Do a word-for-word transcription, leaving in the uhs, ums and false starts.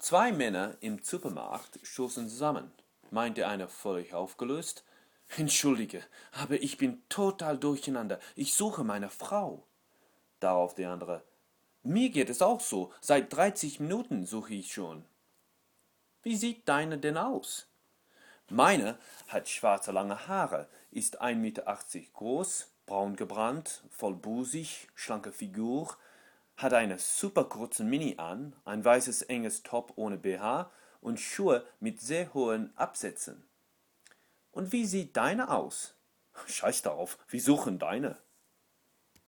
Zwei Männer im Supermarkt stoßen zusammen, meinte einer völlig aufgelöst. Entschuldige, aber ich bin total durcheinander. Ich suche meine Frau. Darauf der andere. Mir geht es auch so. Seit dreißig Minuten suche ich schon. Wie sieht deine denn aus? Meine hat schwarze lange Haare, ist ein Meter achtzig groß, braun gebrannt, vollbusig, schlanke Figur, hat eine super kurzen Mini an, ein weißes enges Top ohne B H und Schuhe mit sehr hohen Absätzen. Und wie sieht deine aus? Scheiß darauf, wir suchen deine.